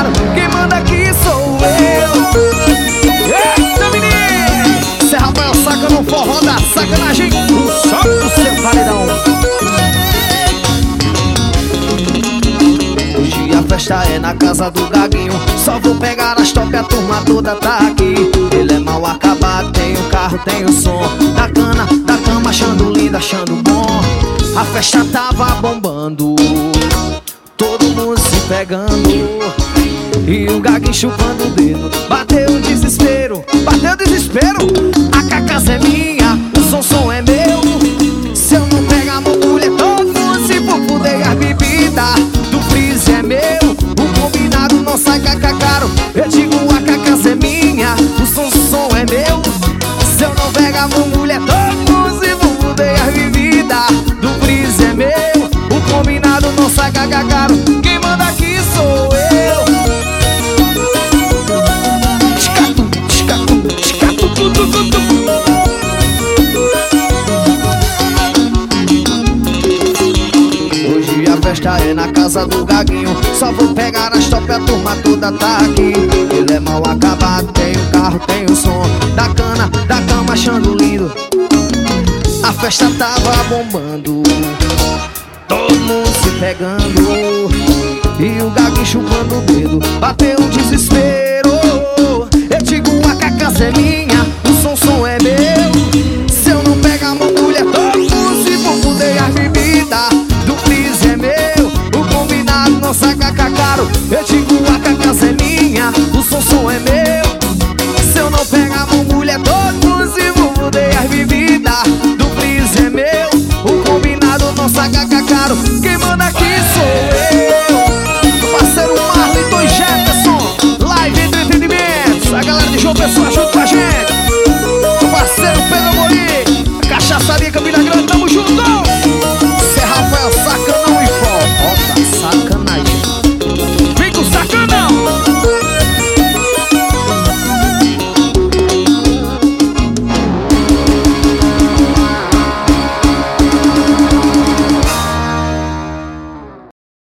caro, quem manda aqui sou eu. Eita, menino! Cê Rafael saca no forró da sacanagem, só no seu paredão. Hoje a festa é na casa do Gaguinho, só vou pegar as top, a turma toda tá aqui. Ele é mal acabado, tem o carro, tem o som, da cana, da cama, achando lindo, achando bom. A festa tava bombando, todo mundo se pegando, e o Gaguinho chupando o dedo. Bateu o desespero, bateu o desespero. A cacaça é minha, o som é meu. Se eu não pegar a mulher, todo mundo se for fuder. As bebidas do freeze é meu, o combinado não sai caro. Eu digo a cacaça é minha, o som é meu. Se eu não pegar a mulher, todo mundo se for fuder. As bebidas do freeze é meu, o combinado não sai caro. Quem manda aqui sou eu. Hoje a festa é na casa do Gaguinho, só vou pegar as top, a turma toda tá aqui. Ele é mal acabado, tem o carro, tem o som, da cana, da cama, achando lindo. A festa tava bombando, todo mundo se pegando, e o Gaguinho chupando o dedo. Bateu